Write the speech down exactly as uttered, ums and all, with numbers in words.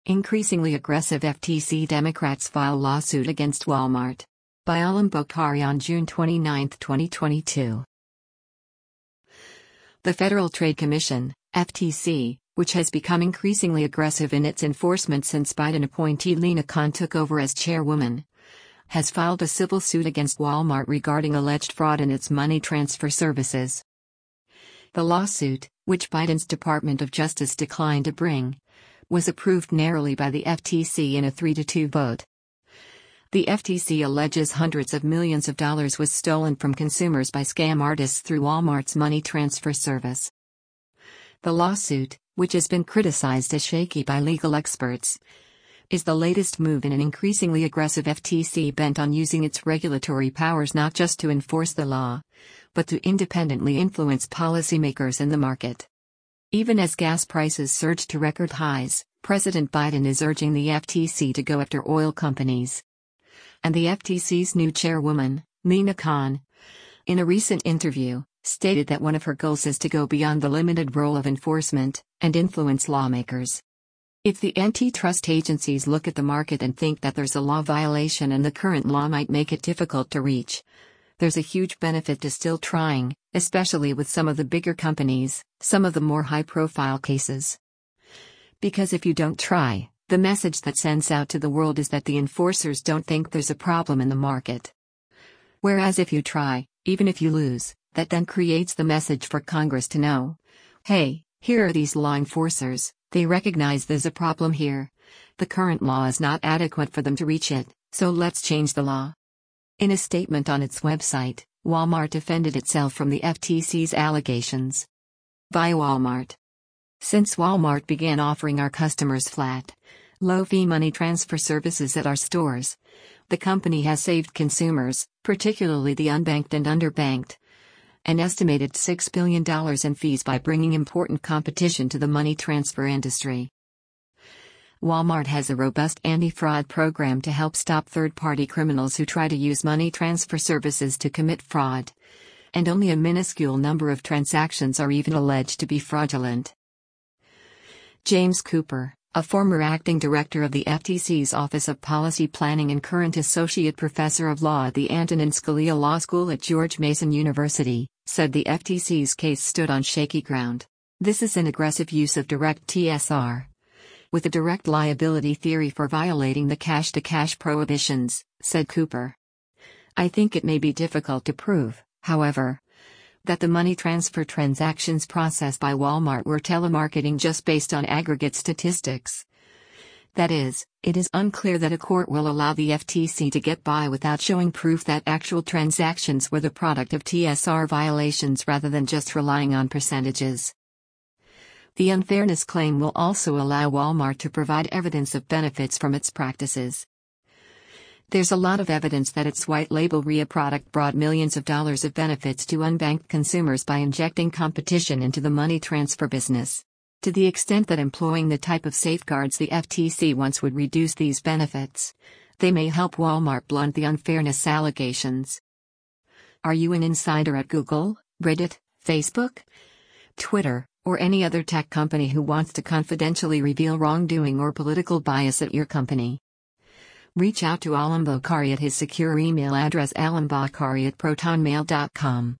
Increasingly aggressive F T C Democrats file lawsuit against Walmart. By Alam Bokhari on June twenty-ninth, twenty twenty-two. The Federal Trade Commission, F T C, which has become increasingly aggressive in its enforcement since Biden appointee Lina Khan took over as chairwoman, has filed a civil suit against Walmart regarding alleged fraud in its money transfer services. The lawsuit, which Biden's Department of Justice declined to bring, was approved narrowly by the F T C in a three to two vote. The F T C alleges hundreds of millions of dollars was stolen from consumers by scam artists through Walmart's money transfer service. The lawsuit, which has been criticized as shaky by legal experts, is the latest move in an increasingly aggressive F T C bent on using its regulatory powers not just to enforce the law, but to independently influence policymakers in the market. Even as gas prices surge to record highs, President Biden is urging the F T C to go after oil companies. And the F T C's new chairwoman, Lina Khan, in a recent interview, stated that one of her goals is to go beyond the limited role of enforcement and influence lawmakers. If the antitrust agencies look at the market and think that there's a law violation and the current law might make it difficult to reach, there's a huge benefit to still trying, especially with some of the bigger companies, some of the more high-profile cases. Because if you don't try, the message that sends out to the world is that the enforcers don't think there's a problem in the market. Whereas if you try, even if you lose, that then creates the message for Congress to know, hey, here are these law enforcers, they recognize there's a problem here. The current law is not adequate for them to reach it, so let's change the law. In a statement on its website, Walmart defended itself from the F T C's allegations. Via Walmart. Since Walmart began offering our customers flat, low-fee money transfer services at our stores, the company has saved consumers, particularly the unbanked and underbanked, an estimated six billion dollars in fees by bringing important competition to the money transfer industry. Walmart has a robust anti-fraud program to help stop third-party criminals who try to use money transfer services to commit fraud, and only a minuscule number of transactions are even alleged to be fraudulent. James Cooper, a former acting director of the F T C's Office of Policy Planning and current associate professor of law at the Antonin Scalia Law School at George Mason University, said the F T C's case stood on shaky ground. This is an aggressive use of direct T S R. With a direct liability theory for violating the cash-to-cash prohibitions, said Cooper. I think it may be difficult to prove, however, that the money transfer transactions processed by Walmart were telemarketing just based on aggregate statistics. That is, it is unclear that a court will allow the F T C to get by without showing proof that actual transactions were the product of T S R violations rather than just relying on percentages. The unfairness claim will also allow Walmart to provide evidence of benefits from its practices. There's a lot of evidence that its white label R I A product brought millions of dollars of benefits to unbanked consumers by injecting competition into the money transfer business. To the extent that employing the type of safeguards the F T C wants would reduce these benefits, they may help Walmart blunt the unfairness allegations. Are you an insider at Google, Reddit, Facebook, Twitter, or any other tech company who wants to confidentially reveal wrongdoing or political bias at your company? Reach out to Alam Bokhari at his secure email address alambokhari at protonmail dot com.